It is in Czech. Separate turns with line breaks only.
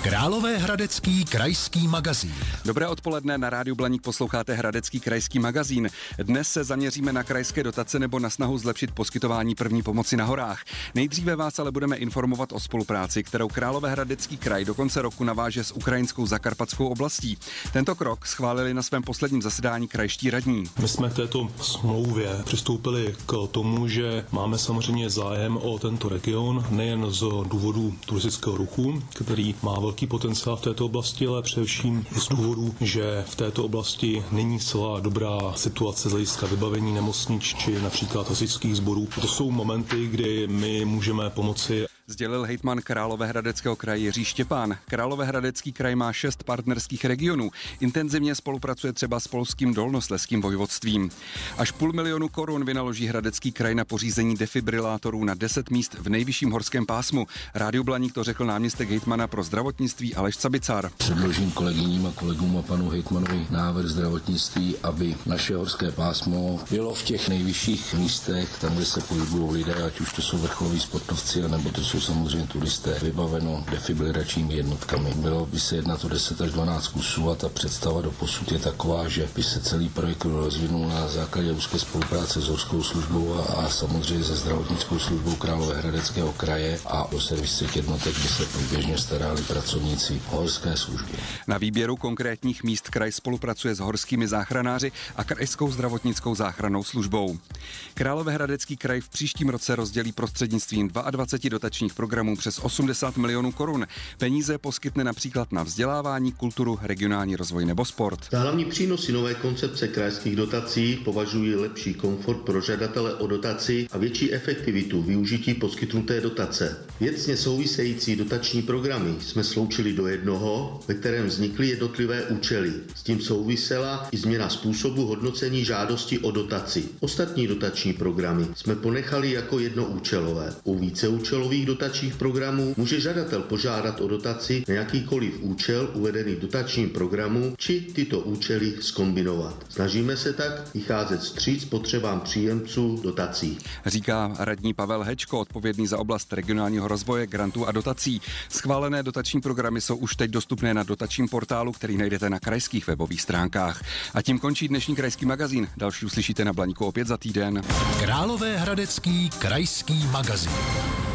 Královéhradecký krajský magazín.
Dobré odpoledne, na rádiu Blaník posloucháte Hradecký krajský magazín. Dnes se zaměříme na krajské dotace nebo na snahu zlepšit poskytování první pomoci na horách. Nejdříve vás ale budeme informovat o spolupráci, kterou Královéhradecký kraj do konce roku naváže s ukrajinskou zakarpatskou oblastí. Tento krok schválili na svém posledním zasedání krajští radní.
My jsme k této smlouvě přistoupili k tomu, že máme samozřejmě zájem o tento region, nejen z důvodu turistického ruchu, který má velký potenciál v této oblasti, ale především z důvodu, že v této oblasti není celá dobrá situace z hlediska vybavení nemocnic či například hasičských sborů. To jsou momenty, kdy my můžeme pomoci.
Sdělil hejtman Královéhradeckého kraje Jiří Štěpán. Královéhradecký kraj má 6 partnerských regionů. Intenzivně spolupracuje třeba s polským Dolnoslezským vojvodstvím. Až 500 000 korun vynaloží Hradecký kraj na pořízení defibrilátorů na 10 míst v nejvyšším horském pásmu. Rádiu Blaník to řekl náměstek hejtmana pro zdravotnictví Aleš Cabicar.
Předložím kolegyním a kolegům a panu hejtmanovi návrh zdravotnictví, aby naše horské pásmo bylo v těch nejvyšších místech, tam, kde se pohybují lidé, ať už to jsou vrcholoví sportovci, anebo to jsou samozřejmě turisté, vybaveno defibrilačními jednotkami. Bylo by se jednat o 10 až 12 kusů a ta představa doposud je taková, že by se celý projekt rozvinul na základě úzké spolupráce s horskou službou a samozřejmě se zdravotnickou službou Královéhradeckého kraje a o servis těch jednotek by se průběžně starali pracovníci horské služby.
Na výběru konkrétních míst kraj spolupracuje s horskými záchranáři a krajskou zdravotnickou záchrannou službou. Královéhradecký kraj v příštím roce rozdělí prostřednictvím 22 dotačních programů přes 80 milionů korun. Peníze poskytne například na vzdělávání, kulturu, regionální rozvoj nebo sport.
Za hlavní přínosy nové koncepce krajských dotací považují lepší komfort pro žadatele o dotaci a větší efektivitu využití poskytnuté dotace. Věcně související dotační programy jsme sloučili do jednoho, ve kterém vznikly jednotlivé účely. S tím souvisela i změna způsobu hodnocení žádosti o dotaci. Ostatní dotační programy jsme ponechali jako jednoúčelové. U víceúčelových dotačních programů může žadatel požádat o dotaci na jakýkoliv účel uvedený v dotačním programu či tyto účely zkombinovat. Snažíme se tak vycházet vstříc potřebám příjemců dotací.
Říká radní Pavel Hečko, odpovědný za oblast regionálního rozvoje, grantů a dotací. Schválené dotační programy jsou už teď dostupné na dotačním portálu, který najdete na krajských webových stránkách. A tím končí dnešní krajský magazín. Další uslyšíte na Blaníku opět za týden.
Královéhradecký krajský magazín.